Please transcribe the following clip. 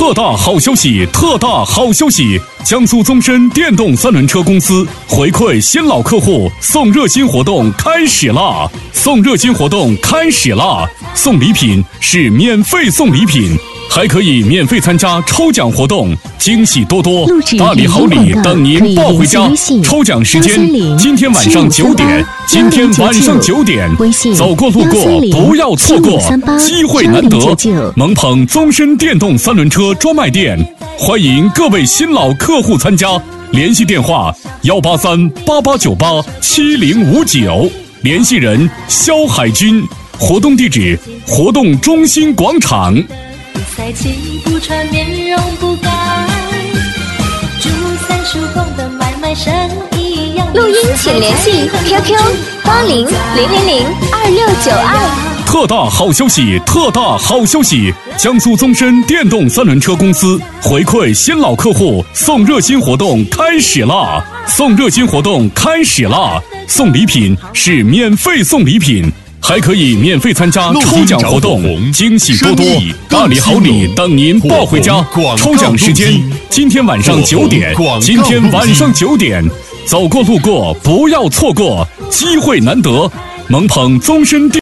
特大好消息！特大好消息！江苏宗申电动三轮车公司回馈新老客户送热心活动开始啦！送热心活动开始啦！送礼品是免费送礼品，还可以免费参加抽奖活动，惊喜多多，大礼好礼等您抱回家。抽奖时间今天晚上9点，今天晚上9点，走过路过不要错过，机会难得。萌捧宗申电动三轮车专卖店，欢迎各位新老客户参加，联系电话18388987059，联系人肖海军，活动地址活动中心广场。 赛季不穿面容不改，祝30后的买卖生意扬。 录音请联系 QQ80000262。 特大好消息！特大好消息！江苏宗申电动三轮车公司回馈新老客户送热心活动开始啦！送热心活动开始啦！送礼品是免费送礼品，还可以免费参加抽奖活动，惊喜多多，大礼好礼等您抱回家。抽奖时间今天晚上9点，今天晚上9点，走过路过不要错过，机会难得。萌捧宗申电